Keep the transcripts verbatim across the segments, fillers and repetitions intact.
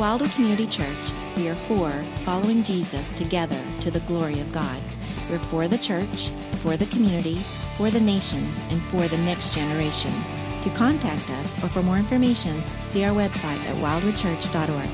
Wildwood Community Church, we are for following Jesus together to the glory of God. We're for the church, for the community, for the nations, and for the next generation. To contact us or for more information, see our website at wildwood church dot org.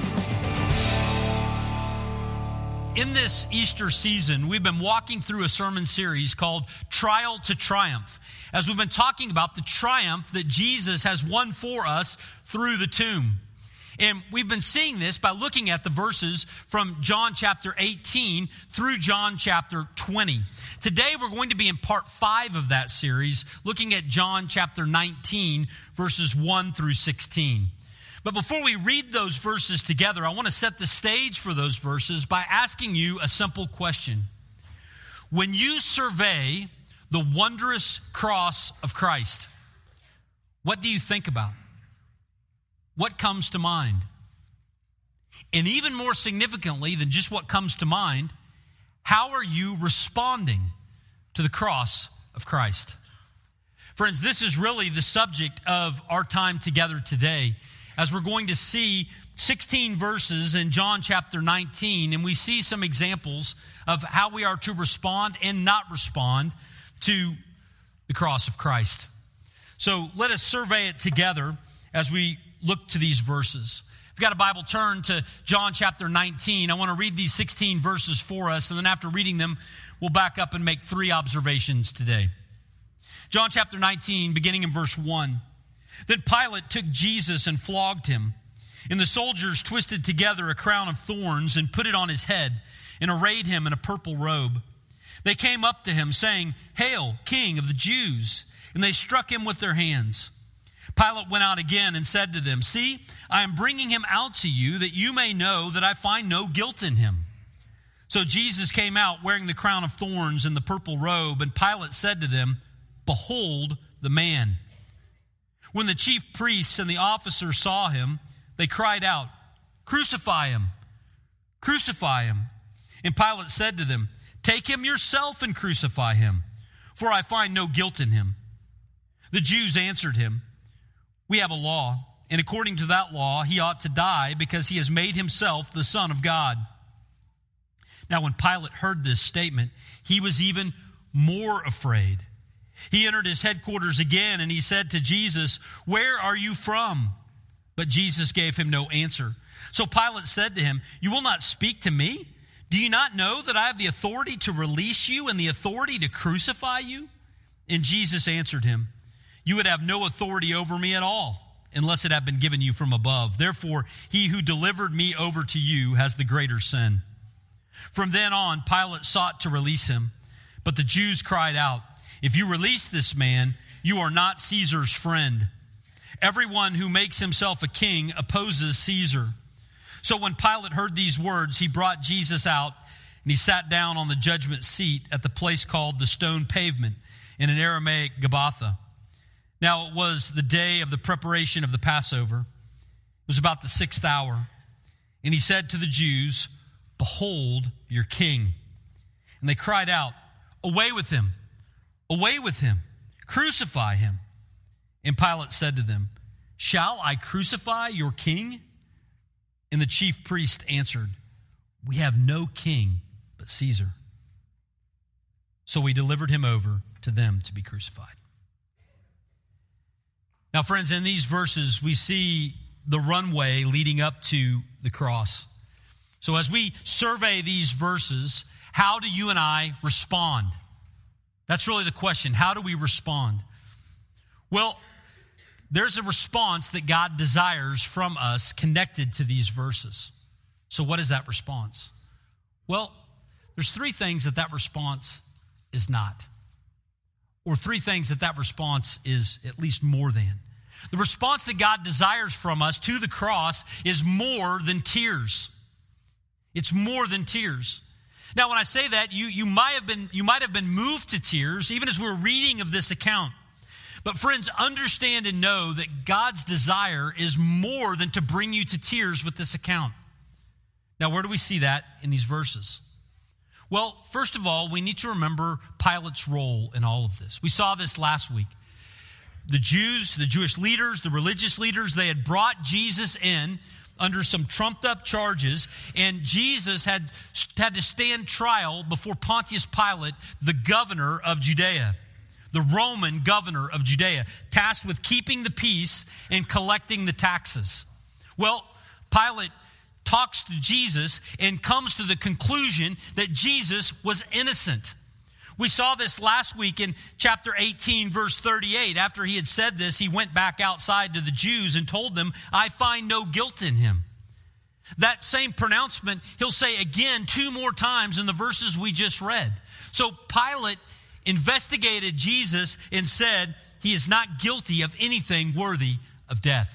In this Easter season, we've been walking through a sermon series called Trial to Triumph, as we've been talking about the triumph that Jesus has won for us through the tomb. And we've been seeing this by looking at the verses from John chapter eighteen through John chapter twenty. Today we're going to be in part five of that series, looking at John chapter nineteen, verses one through sixteen. But before we read those verses together, I want to set the stage for those verses by asking you a simple question. When you survey the wondrous cross of Christ, what do you think about? What comes to mind? And even more significantly than just what comes to mind, how are you responding to the cross of Christ? Friends, this is really the subject of our time together today, as we're going to see sixteen verses in John chapter nineteen, and we see some examples of how we are to respond and not respond to the cross of Christ. So let us survey it together as we look to these verses. If you've got a Bible, turn to John chapter nineteen. I want to read these sixteen verses for us, and then after reading them, we'll back up and make three observations today. John chapter nineteen, beginning in verse one. Then Pilate took Jesus and flogged him, and the soldiers twisted together a crown of thorns and put it on his head and arrayed him in a purple robe. They came up to him, saying, "Hail, King of the Jews!" And they struck him with their hands. Pilate went out again and said to them, "See, I am bringing him out to you that you may know that I find no guilt in him." So Jesus came out wearing the crown of thorns and the purple robe, and Pilate said to them, "Behold the man." When the chief priests and the officers saw him, they cried out, "Crucify him! Crucify him!" And Pilate said to them, "Take him yourself and crucify him, for I find no guilt in him." The Jews answered him, "We have a law, and according to that law, he ought to die because he has made himself the Son of God." Now, when Pilate heard this statement, he was even more afraid. He entered his headquarters again, and he said to Jesus, "Where are you from?" But Jesus gave him no answer. So Pilate said to him, "You will not speak to me? Do you not know that I have the authority to release you and the authority to crucify you?" And Jesus answered him, "You would have no authority over me at all, unless it had been given you from above. Therefore, he who delivered me over to you has the greater sin." From then on, Pilate sought to release him, but the Jews cried out, "If you release this man, you are not Caesar's friend. Everyone who makes himself a king opposes Caesar." So when Pilate heard these words, he brought Jesus out, and he sat down on the judgment seat at the place called the Stone Pavement, in an Aramaic Gabbatha. Now it was the day of the preparation of the Passover. It was about the sixth hour. And he said to the Jews, "Behold your king." And they cried out, "Away with him! Away with him! Crucify him!" And Pilate said to them, "Shall I crucify your king?" And the chief priest answered, "We have no king but Caesar." So we delivered him over to them to be crucified. Now, friends, in these verses, we see the runway leading up to the cross. So as we survey these verses, how do you and I respond? That's really the question. How do we respond? Well, there's a response that God desires from us connected to these verses. So what is that response? Well, there's three things that that response is not. Or three things that that response is at least more than. The response that God desires from us to the cross is more than tears. It's more than tears. Now, when I say that, you, you might have been, you might have been moved to tears, even as we're reading of this account. But friends, understand and know that God's desire is more than to bring you to tears with this account. Now, where do we see that in these verses? Well, first of all, we need to remember Pilate's role in all of this. We saw this last week. The Jews, the Jewish leaders, the religious leaders, they had brought Jesus in under some trumped up charges, and Jesus had, had to stand trial before Pontius Pilate, the governor of Judea, the Roman governor of Judea, tasked with keeping the peace and collecting the taxes. Well, Pilate talks to Jesus and comes to the conclusion that Jesus was innocent. We saw this last week in chapter eighteen, verse thirty-eight. After he had said this, he went back outside to the Jews and told them, I find no guilt in him. That same pronouncement he'll say again two more times in the verses we just read. So Pilate investigated Jesus and said he is not guilty of anything worthy of death.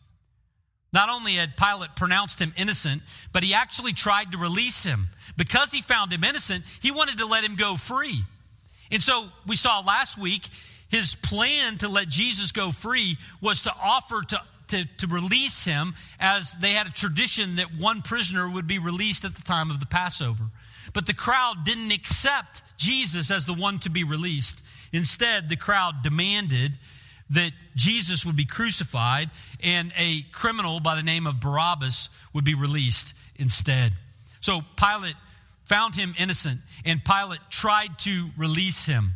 Not only had Pilate pronounced him innocent, but he actually tried to release him. Because he found him innocent, he wanted to let him go free. And so we saw last week, his plan to let Jesus go free was to offer to, to, to release him, as they had a tradition that one prisoner would be released at the time of the Passover. But the crowd didn't accept Jesus as the one to be released. Instead, the crowd demanded that Jesus would be crucified and a criminal by the name of Barabbas would be released instead. So Pilate found him innocent, and Pilate tried to release him.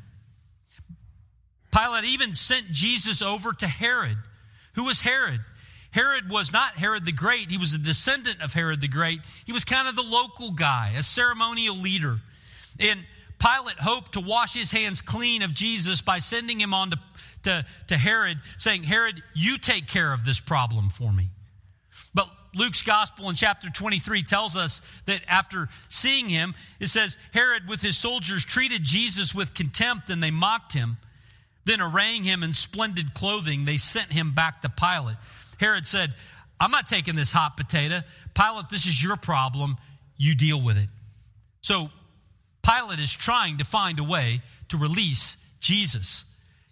Pilate even sent Jesus over to Herod. Who was Herod? Herod was not Herod the Great. He was a descendant of Herod the Great. He was kind of the local guy, a ceremonial leader. And Pilate hoped to wash his hands clean of Jesus by sending him on to To, to Herod, saying, Herod, you take care of this problem for me. But Luke's gospel in chapter twenty-three tells us that after seeing him, it says, Herod with his soldiers treated Jesus with contempt and they mocked him. Then arraying him in splendid clothing, they sent him back to Pilate. Herod said, I'm not taking this hot potato. Pilate, this is your problem. You deal with it. So Pilate is trying to find a way to release Jesus.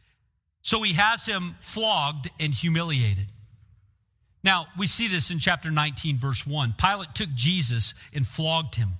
So he has him flogged and humiliated. Now, we see this in chapter nineteen, verse one. Pilate took Jesus and flogged him.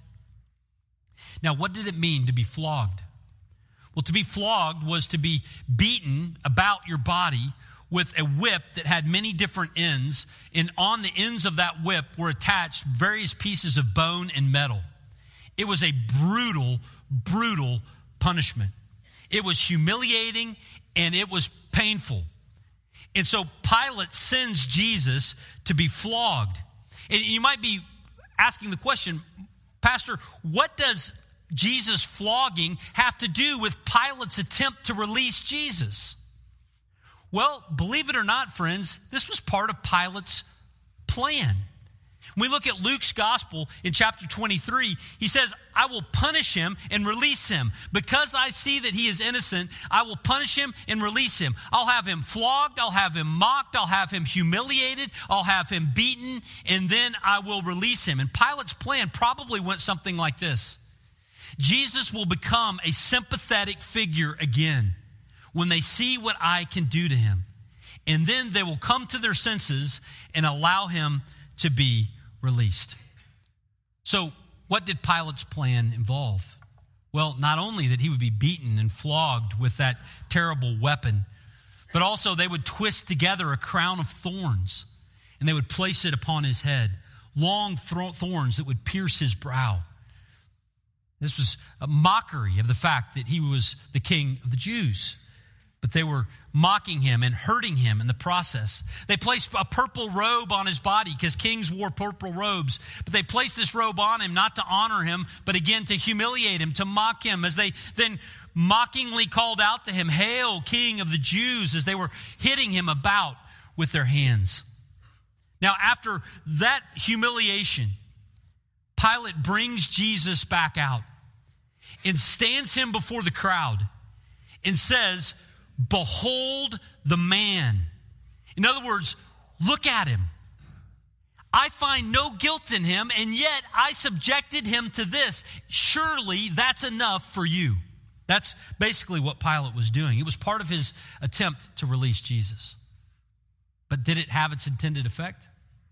Now, what did it mean to be flogged? Well, to be flogged was to be beaten about your body with a whip that had many different ends, and on the ends of that whip were attached various pieces of bone and metal. It was a brutal, brutal punishment. It was humiliating and it was painful. And so Pilate sends Jesus to be flogged. And you might be asking the question, Pastor, what does Jesus flogging have to do with Pilate's attempt to release Jesus? Well, believe it or not, friends, this was part of Pilate's plan. When we look at Luke's gospel in chapter twenty-three, he says, I will punish him and release him. Because I see that he is innocent, I will punish him and release him. I'll have him flogged, I'll have him mocked, I'll have him humiliated, I'll have him beaten, and then I will release him. And Pilate's plan probably went something like this. Jesus will become a sympathetic figure again when they see what I can do to him. And then they will come to their senses and allow him to be released. So what did Pilate's plan involve? Well, not only that he would be beaten and flogged with that terrible weapon, but also they would twist together a crown of thorns and they would place it upon his head, long thorns that would pierce his brow. This was a mockery of the fact that he was the king of the Jews. But they were mocking him and hurting him in the process. They placed a purple robe on his body because kings wore purple robes. But they placed this robe on him not to honor him, but again to humiliate him, to mock him, as they then mockingly called out to him, Hail, King of the Jews, as they were hitting him about with their hands. Now, after that humiliation, Pilate brings Jesus back out and stands him before the crowd and says, Behold the man. In other words, look at him. I find no guilt in him, and yet I subjected him to this. Surely that's enough for you. That's basically what Pilate was doing. It was part of his attempt to release Jesus. But did it have its intended effect?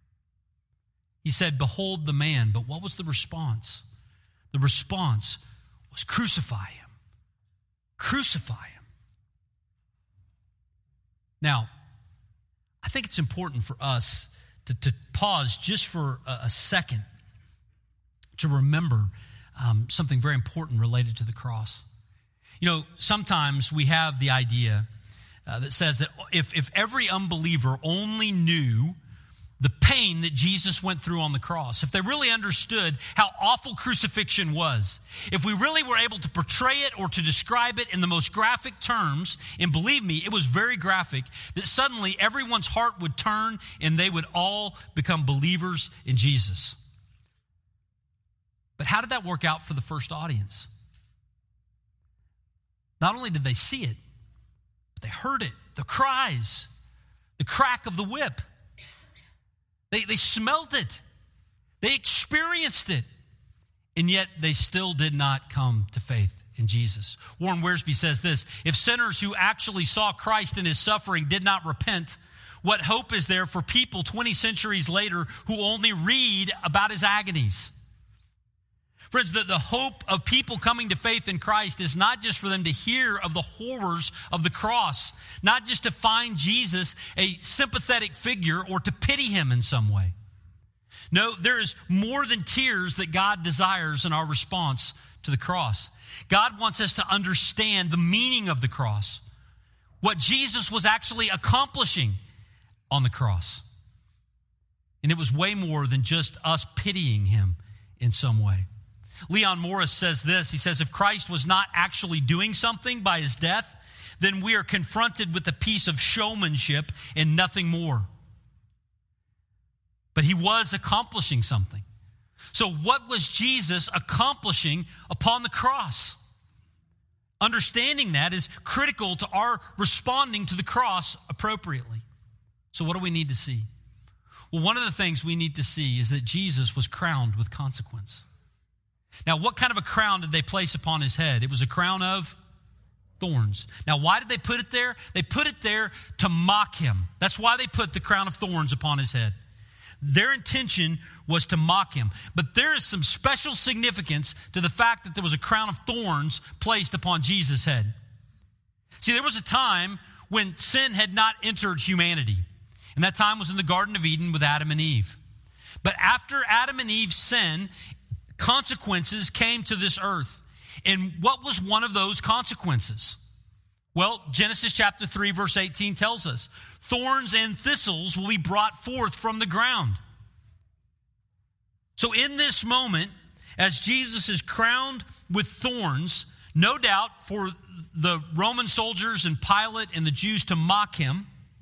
He said, Behold the man. But what was the response? The response was crucify him. Crucify him. Now, I think it's important for us to, to pause just for a, a second to remember um, something very important related to the cross. You know, sometimes we have the idea uh, that says that if, if every unbeliever only knew the pain that Jesus went through on the cross, if they really understood how awful crucifixion was, if we really were able to portray it or to describe it in the most graphic terms, and believe me, it was very graphic, that suddenly everyone's heart would turn and they would all become believers in Jesus. But how did that work out for the first audience? Not only did they see it, but they heard it, the cries, the crack of the whip. They, they smelt it. They experienced it. And yet they still did not come to faith in Jesus. Warren Wiersbe says this: if sinners who actually saw Christ in his suffering did not repent, what hope is there for people twenty centuries later who only read about his agonies? Friends, the, the hope of people coming to faith in Christ is not just for them to hear of the horrors of the cross, not just to find Jesus a sympathetic figure or to pity him in some way. No, there is more than tears that God desires in our response to the cross. God wants us to understand the meaning of the cross, what Jesus was actually accomplishing on the cross. And it was way more than just us pitying him in some way. Leon Morris says this. He says, if Christ was not actually doing something by his death, then we are confronted with a piece of showmanship and nothing more. But he was accomplishing something. So what was Jesus accomplishing upon the cross? Understanding that is critical to our responding to the cross appropriately. So what do we need to see? Well, one of the things we need to see is that Jesus was crowned with consequence. Now, what kind of a crown did they place upon his head? It was a crown of thorns. Now, why did they put it there? They put it there to mock him. That's why they put the crown of thorns upon his head. Their intention was to mock him. But there is some special significance to the fact that there was a crown of thorns placed upon Jesus' head. See, there was a time when sin had not entered humanity. And that time was in the Garden of Eden with Adam and Eve. But after Adam and Eve's sin, consequences came to this earth. And what was one of those consequences? Well, Genesis chapter three, verse eighteen tells us, thorns and thistles will be brought forth from the ground. So in this moment, as Jesus is crowned with thorns, no doubt for the Roman soldiers and Pilate and the Jews to mock him,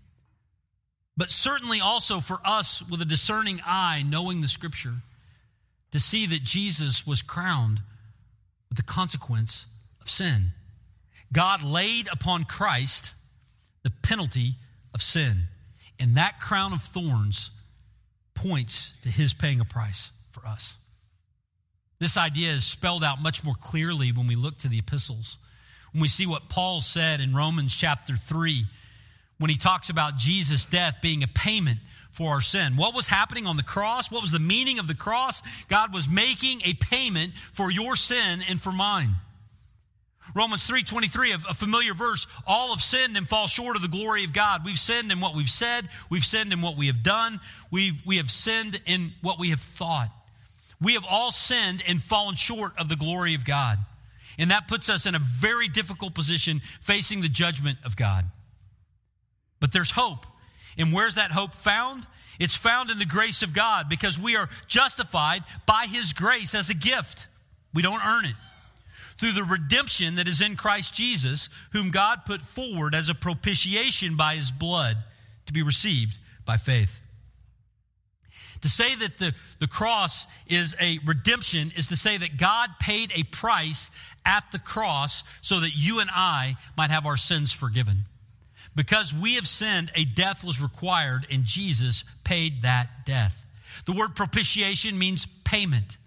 but certainly also for us with a discerning eye, knowing the scripture, to see that Jesus was crowned with the consequence of sin. God laid upon Christ the penalty of sin. And that crown of thorns points to his paying a price for us. This idea is spelled out much more clearly when we look to the epistles. When we see what Paul said in Romans chapter three, when he talks about Jesus' death being a payment for our sin. What was happening on the cross? What was the meaning of the cross? God was making a payment for your sin and for mine. Romans three twenty-three, a familiar verse, all have sinned and fall short of the glory of God. We've sinned in what we've said. We've sinned in what we have done. We've, we have sinned in what we have thought. We have all sinned and fallen short of the glory of God. And that puts us in a very difficult position facing the judgment of God. But there's hope. And where's that hope found? It's found in the grace of God, because we are justified by his grace as a gift. We don't earn it. Through the redemption that is in Christ Jesus, whom God put forward as a propitiation by his blood to be received by faith. To say that the, the cross is a redemption is to say that God paid a price at the cross so that you and I might have our sins forgiven. Because we have sinned, a death was required, and Jesus paid that death. The word propitiation means payment.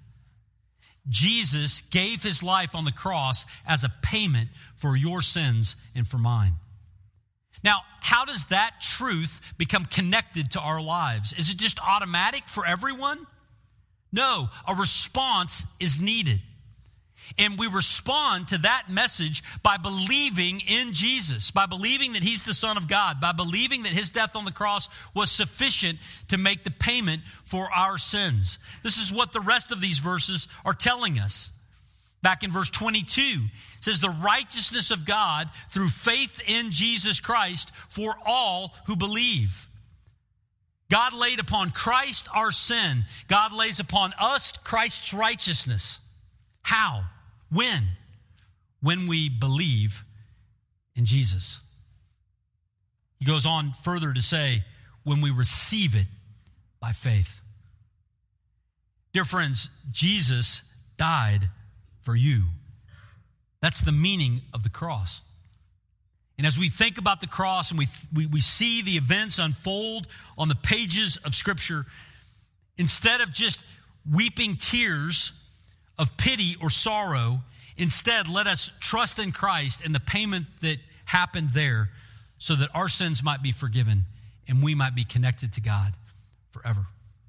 Jesus gave his life on the cross as a payment for your sins and for mine. Now, how does that truth become connected to our lives? Is it just automatic for everyone? No, a response is needed. And we respond to that message by believing in Jesus, by believing that he's the Son of God, by believing that his death on the cross was sufficient to make the payment for our sins. This is what the rest of these verses are telling us. Back in verse twenty-two, it says, the righteousness of God through faith in Jesus Christ for all who believe. God laid upon Christ our sin. God lays upon us Christ's righteousness. How? When? When we believe in Jesus. He goes on further to say, when we receive it by faith. Dear friends, Jesus died for you. That's the meaning of the cross. And as we think about the cross and we, we, we see the events unfold on the pages of Scripture, instead of just weeping tears of pity or sorrow, instead let us trust in Christ and the payment that happened there so that our sins might be forgiven and we might be connected to God forever.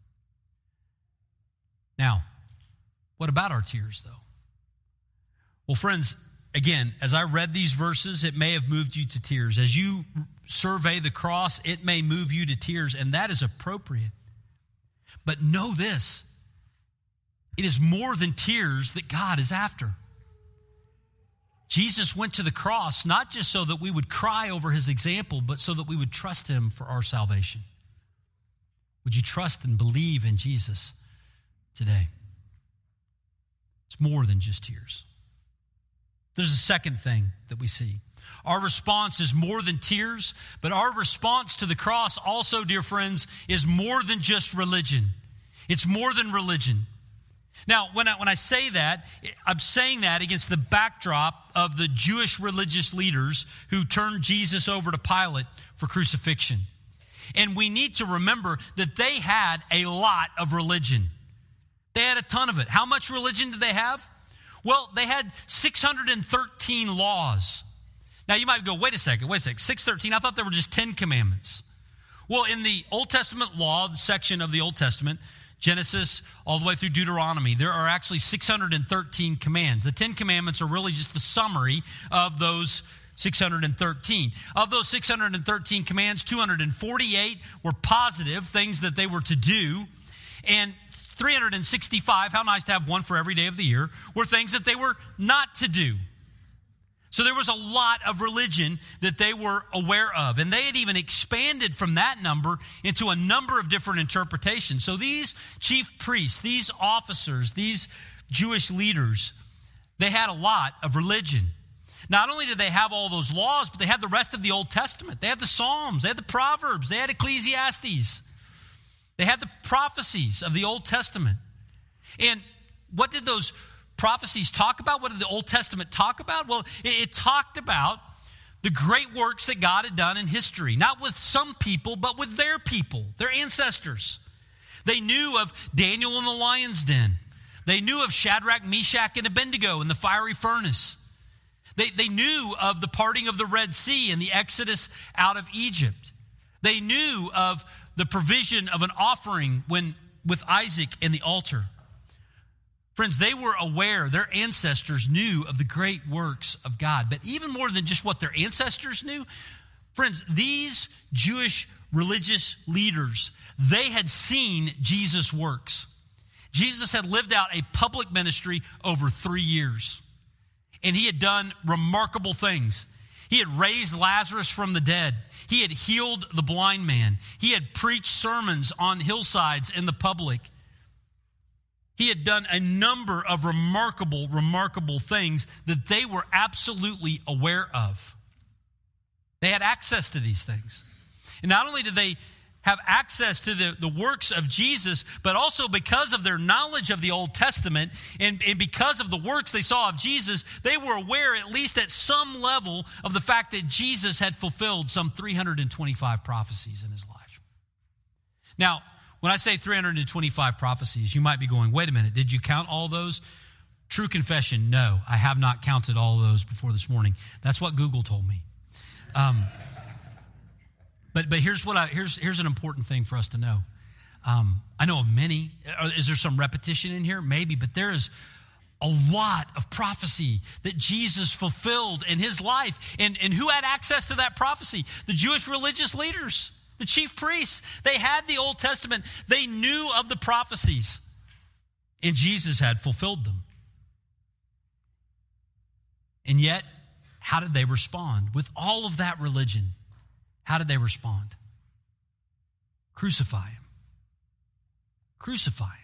Now, what about our tears, though? Well, friends, again, as I read these verses, it may have moved you to tears. As you survey the cross, it may move you to tears, and that is appropriate. But know this, it is more than tears that God is after. Jesus went to the cross not just so that we would cry over his example, but so that we would trust him for our salvation. Would you trust and believe in Jesus today? It's more than just tears. There's a second thing that we see. Our response is more than tears, but our response to the cross also, dear friends, is more than just religion. It's more than religion. Now, when I, when I say that, I'm saying that against the backdrop of the Jewish religious leaders who turned Jesus over to Pilate for crucifixion. And we need to remember that they had a lot of religion. They had a ton of it. How much religion did they have? Well, they had six hundred thirteen laws. Now, you might go, wait a second, wait a second, six hundred thirteen? I thought there were just ten commandments. Well, in the Old Testament law, the section of the Old Testament, Genesis all the way through Deuteronomy, there are actually six hundred thirteen commands. The Ten Commandments are really just the summary of those six hundred thirteen. Of those six hundred thirteen commands, two hundred forty-eight were positive, things that they were to do, and three hundred sixty-five, how nice to have one for every day of the year, were things that they were not to do. So there was a lot of religion that they were aware of. And they had even expanded from that number into a number of different interpretations. So these chief priests, these officers, these Jewish leaders, they had a lot of religion. Not only did they have all those laws, but they had the rest of the Old Testament. They had the Psalms, they had the Proverbs, they had Ecclesiastes. They had the prophecies of the Old Testament. And what did those prophecies talk about? What did the Old Testament talk about? Well, it, it talked about the great works that God had done in history. Not with some people, but with their people, their ancestors. They knew of Daniel in the lion's den. They knew of Shadrach, Meshach, and Abednego in the fiery furnace. They, they knew of the parting of the Red Sea and the exodus out of Egypt. They knew of the provision of an offering when with Isaac in the altar. Friends, they were aware, their ancestors knew of the great works of God. But even more than just what their ancestors knew, friends, these Jewish religious leaders, they had seen Jesus' works. Jesus had lived out a public ministry over three years. And he had done remarkable things. He had raised Lazarus from the dead. He had healed the blind man. He had preached sermons on hillsides in the public. He had done a number of remarkable, remarkable things that they were absolutely aware of. They had access to these things. And not only did they have access to the, the works of Jesus, but also because of their knowledge of the Old Testament and, and because of the works they saw of Jesus, they were aware, at least at some level, of the fact that Jesus had fulfilled some three hundred twenty-five prophecies in his life. Now, when I say three hundred twenty-five prophecies, you might be going, wait a minute, did you count all those? True confession, no, I have not counted all those before this morning. That's what Google told me. Um, but but here's what I here's here's an important thing for us to know. Um, I know of many. Is there some repetition in here? Maybe, but there is a lot of prophecy that Jesus fulfilled in his life. And, and who had access to that prophecy? The Jewish religious leaders, the chief priests. They had the Old Testament. They knew of the prophecies. And Jesus had fulfilled them. And yet, how did they respond? With all of that religion, how did they respond? Crucify him. Crucify him.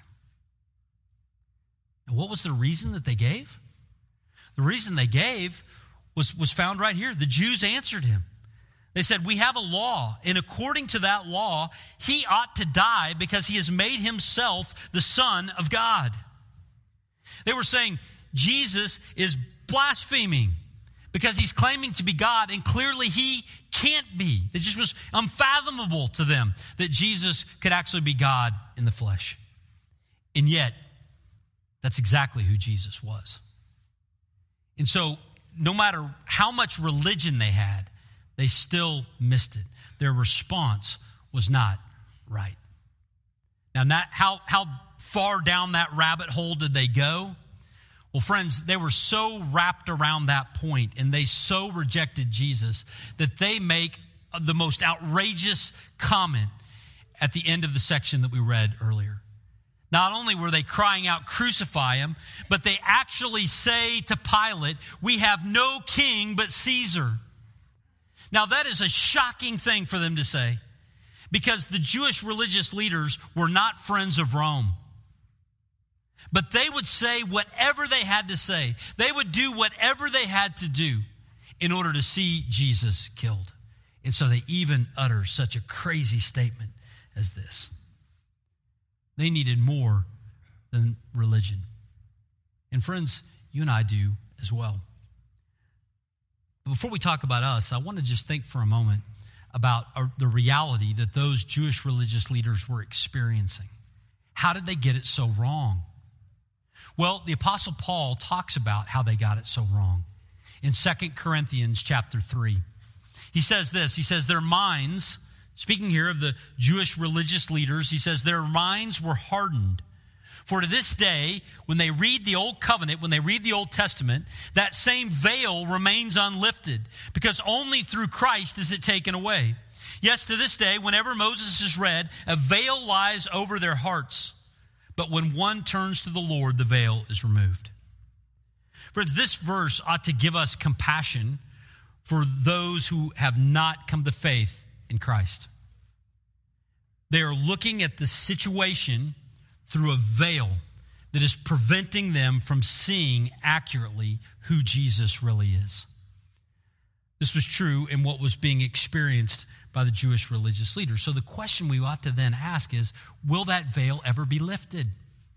And what was the reason that they gave? The reason they gave was, was found right here. The Jews answered him. They said, we have a law, and according to that law, he ought to die because he has made himself the Son of God. They were saying, Jesus is blaspheming because he's claiming to be God, and clearly he can't be. It just was unfathomable to them that Jesus could actually be God in the flesh. And yet, that's exactly who Jesus was. And so, no matter how much religion they had, they still missed it. Their response was not right. Now, that, how, how far down that rabbit hole did they go? Well, friends, they were so wrapped around that point and they so rejected Jesus that they make the most outrageous comment at the end of the section that we read earlier. Not only were they crying out, crucify him, but they actually say to Pilate, we have no king but Caesar. Now, that is a shocking thing for them to say because the Jewish religious leaders were not friends of Rome. But they would say whatever they had to say. They would do whatever they had to do in order to see Jesus killed. And so they even utter such a crazy statement as this. They needed more than religion. And friends, you and I do as well. But before we talk about us, I want to just think for a moment about the reality that those Jewish religious leaders were experiencing. How did they get it so wrong? Well, the Apostle Paul talks about how they got it so wrong in Second Corinthians chapter three. He says this, he says, their minds, speaking here of the Jewish religious leaders, he says, their minds were hardened. For to this day, when they read the Old Covenant, when they read the Old Testament, that same veil remains unlifted because only through Christ is it taken away. Yes, to this day, whenever Moses is read, a veil lies over their hearts. But when one turns to the Lord, the veil is removed. Friends, this verse ought to give us compassion for those who have not come to faith in Christ. They are looking at the situation through a veil that is preventing them from seeing accurately who Jesus really is. This was true in what was being experienced by the Jewish religious leaders. So the question we ought to then ask is, will that veil ever be lifted?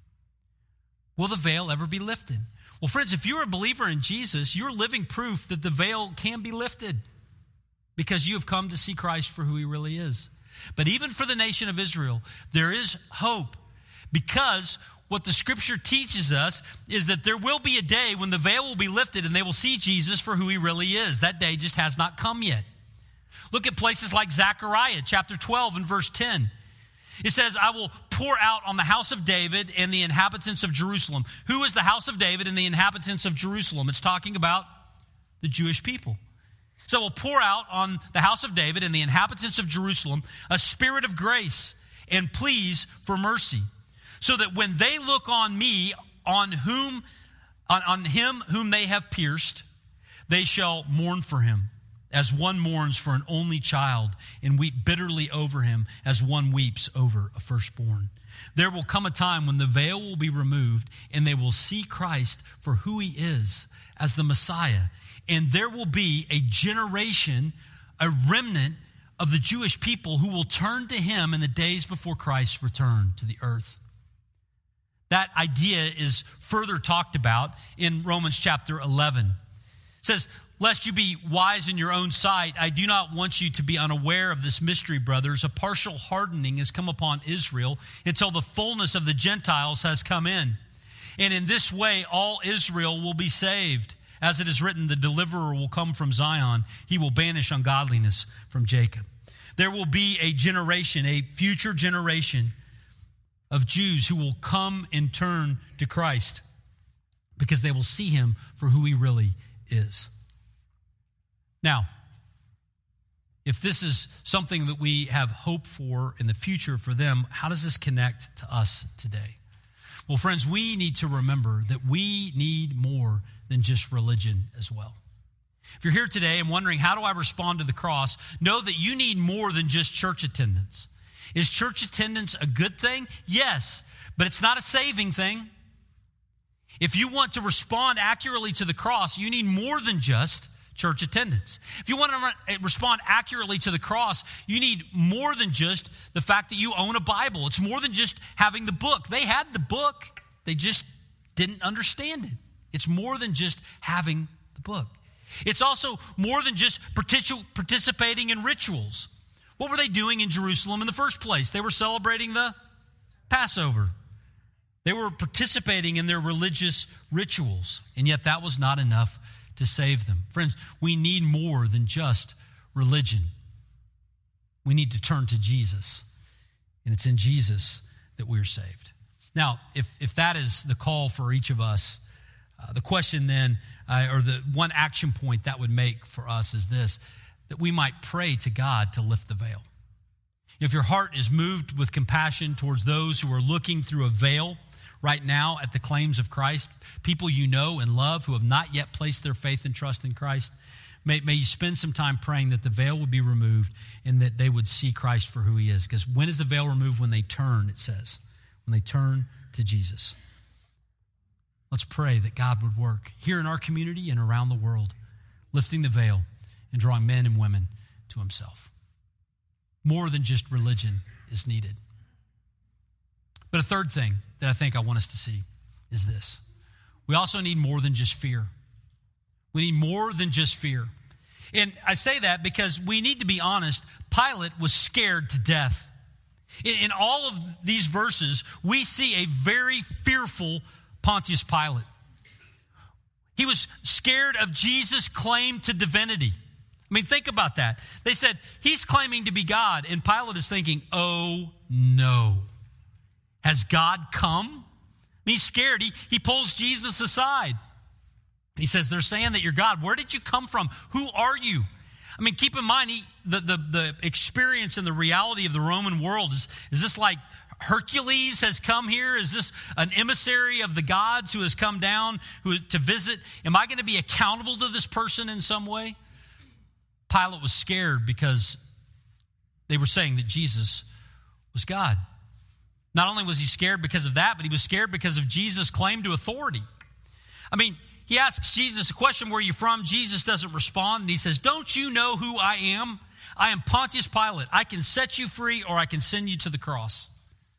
Will the veil ever be lifted? Well, friends, if you're a believer in Jesus, you're living proof that the veil can be lifted because you have come to see Christ for who he really is. But even for the nation of Israel, there is hope because what the scripture teaches us is that there will be a day when the veil will be lifted and they will see Jesus for who he really is. That day just has not come yet. Look at places like Zechariah chapter twelve and verse ten. It says, I will pour out on the house of David and the inhabitants of Jerusalem. Who is the house of David and the inhabitants of Jerusalem? It's talking about the Jewish people. So we'll pour out on the house of David and the inhabitants of Jerusalem a spirit of grace and pleas for mercy, so that when they look on me, on whom, on, on him whom they have pierced, they shall mourn for him, as one mourns for an only child, and weep bitterly over him as one weeps over a firstborn. There will come a time when the veil will be removed, and they will see Christ for who he is, as the Messiah. And there will be a generation, a remnant of the Jewish people who will turn to him in the days before Christ's return to the earth. That idea is further talked about in Romans chapter eleven. It says, lest you be wise in your own sight, I do not want you to be unaware of this mystery, brothers. A partial hardening has come upon Israel until the fullness of the Gentiles has come in. And in this way, all Israel will be saved. As it is written, the deliverer will come from Zion. He will banish ungodliness from Jacob. There will be a generation, a future generation of Jews who will come and turn to Christ. because they will see him for who he really is. Now, if this is something that we have hope for in the future for them, how does this connect to us today? Well, friends, we need to remember that we need more than just religion as well. If you're here today and wondering, how do I respond to the cross? Know that you need more than just church attendance. Is church attendance a good thing? Yes, but it's not a saving thing. If you want to respond accurately to the cross, you need more than just church attendance. If you want to respond accurately to the cross, you need more than just the fact that you own a Bible. It's more than just having the book. They had the book, they just didn't understand it. It's more than just having the book. It's also more than just participating in rituals. What were they doing in Jerusalem in the first place? They were celebrating the Passover. They were participating in their religious rituals, and yet that was not enough to save them. Friends, we need more than just religion. We need to turn to Jesus, and it's in Jesus that we're saved. Now, if, if that is the call for each of us, uh, the question then, uh, or the one action point that would make for us is this, that we might pray to God to lift the veil. If your heart is moved with compassion towards those who are looking through a veil right now at the claims of Christ, people you know and love who have not yet placed their faith and trust in Christ, may, may you spend some time praying that the veil would be removed and that they would see Christ for who he is. Because when is the veil removed? When they turn, it says. When they turn to Jesus. Let's pray that God would work here in our community and around the world, lifting the veil and drawing men and women to himself. More than just religion is needed. But a third thing that I think I want us to see is this. We also need more than just fear. We need more than just fear. And I say that because we need to be honest. Pilate was scared to death. In, in all of these verses, we see a very fearful Pontius Pilate. He was scared of Jesus' claim to divinity. I mean, think about that. They said, he's claiming to be God, and Pilate is thinking, oh no. Has God come? I mean, he's scared. He, he pulls Jesus aside. He says, they're saying that you're God. Where did you come from? Who are you? I mean, keep in mind, he, the, the, the experience and the reality of the Roman world, is, is this like Hercules has come here? Is this an emissary of the gods who has come down who, to visit? Am I going to be accountable to this person in some way? Pilate was scared because they were saying that Jesus was God. Not only was he scared because of that, but he was scared because of Jesus' claim to authority. I mean, he asks Jesus a question, where are you from? Jesus doesn't respond, and he says, don't you know who I am? I am Pontius Pilate. I can set you free, or I can send you to the cross.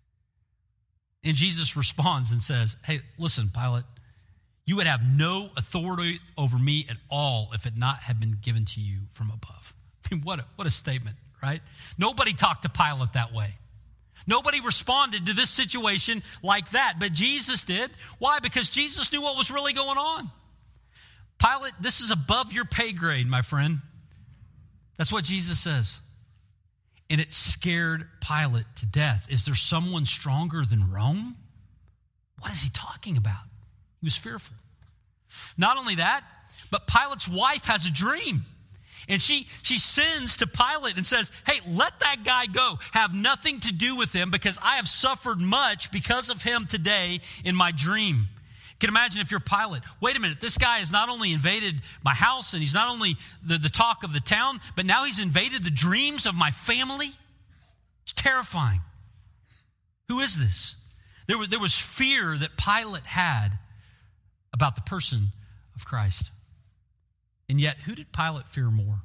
And Jesus responds and says, hey, listen, Pilate, you would have no authority over me at all if it not had been given to you from above. I mean, what a, what a statement, right? Nobody talked to Pilate that way. Nobody responded to this situation like that, but Jesus did. Why? Because Jesus knew what was really going on. Pilate, this is above your pay grade, my friend. That's what Jesus says. And it scared Pilate to death. Is there someone stronger than Rome? What is he talking about? He was fearful. Not only that, but Pilate's wife has a dream. And she, she sends to Pilate and says, hey, let that guy go. Have nothing to do with him, because I have suffered much because of him today in my dream. You can imagine if you're Pilate. Wait a minute, this guy has not only invaded my house, and he's not only the, the talk of the town, but now he's invaded the dreams of my family. It's terrifying. Who is this? There was, there was fear that Pilate had about the person of Christ. And yet, who did Pilate fear more?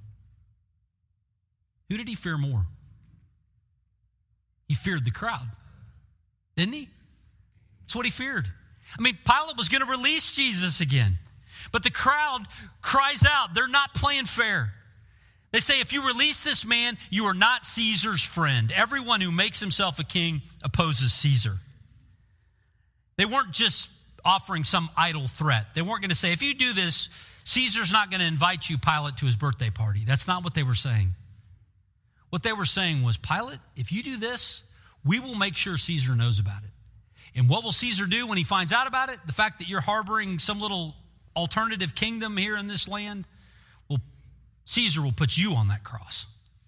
Who did he fear more? He feared the crowd, didn't he? That's what he feared. I mean, Pilate was going to release Jesus again. But the crowd cries out. They're not playing fair. They say, if you release this man, you are not Caesar's friend. Everyone who makes himself a king opposes Caesar. They weren't just offering some idle threat. They weren't going to say, if you do this, Caesar's not going to invite you, Pilate, to his birthday party. That's not what they were saying. What they were saying was, Pilate, if you do this, we will make sure Caesar knows about it. And what will Caesar do when he finds out about it? The fact that you're harboring some little alternative kingdom here in this land? Well, Caesar will put you on that cross.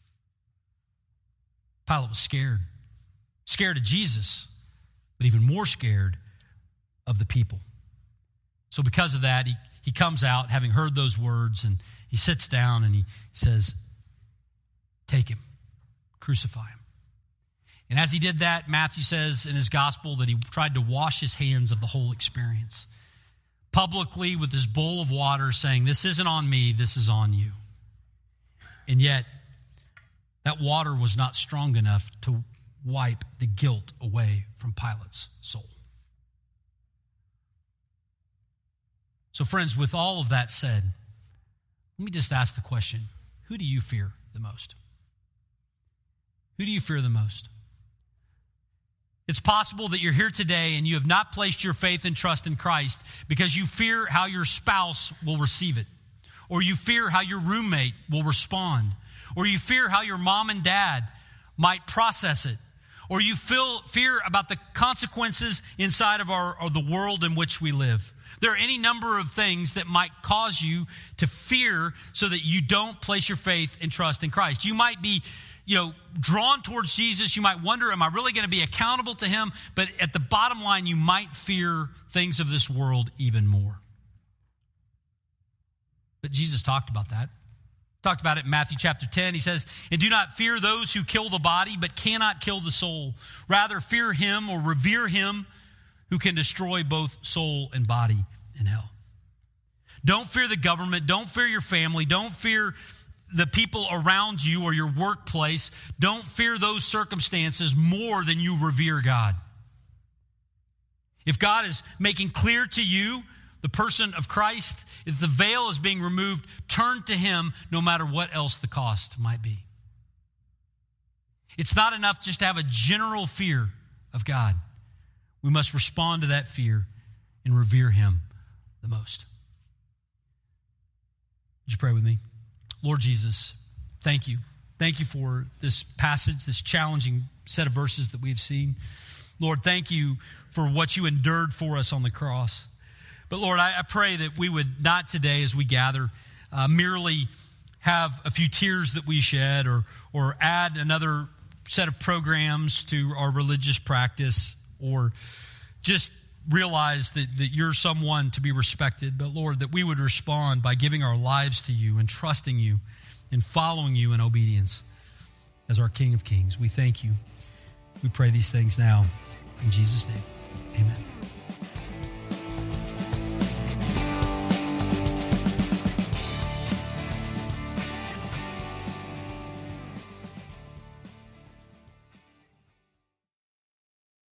Pilate was scared. Scared of Jesus, but even more scared of the people. So because of that, he, he comes out having heard those words, and he sits down and he says, take him, crucify him. And as he did that, Matthew says in his gospel that he tried to wash his hands of the whole experience. Publicly with this bowl of water saying, this isn't on me, this is on you. And yet, that water was not strong enough to wipe the guilt away from Pilate's soul. So friends, with all of that said, let me just ask the question, who do you fear the most? Who do you fear the most? It's possible that you're here today and you have not placed your faith and trust in Christ because you fear how your spouse will receive it, or you fear how your roommate will respond, or you fear how your mom and dad might process it, or you feel fear about the consequences inside of our of the world in which we live. There are any number of things that might cause you to fear so that you don't place your faith and trust in Christ. You might be you know, drawn towards Jesus. You might wonder, am I really going to be accountable to him? But at the bottom line, you might fear things of this world even more. But Jesus talked about that. Talked about it in Matthew chapter ten. He says, and do not fear those who kill the body, but cannot kill the soul. Rather, fear him or revere him who can destroy both soul and body in hell. Don't fear the government. Don't fear your family. Don't fear the people around you or your workplace. Don't fear those circumstances more than you revere God. If God is making clear to you the person of Christ, if the veil is being removed, turn to him no matter what else the cost might be. It's not enough just to have a general fear of God. We must respond to that fear and revere him the most. Would you pray with me? Lord Jesus, thank you. Thank you for this passage, this challenging set of verses that we've seen. Lord, thank you for what you endured for us on the cross. But Lord, I, I pray that we would not today as we gather uh, merely have a few tears that we shed or, or add another set of programs to our religious practice or just realize that, that you're someone to be respected, but Lord, that we would respond by giving our lives to you and trusting you and following you in obedience as our King of Kings. We thank you. We pray these things now in Jesus' name. Amen.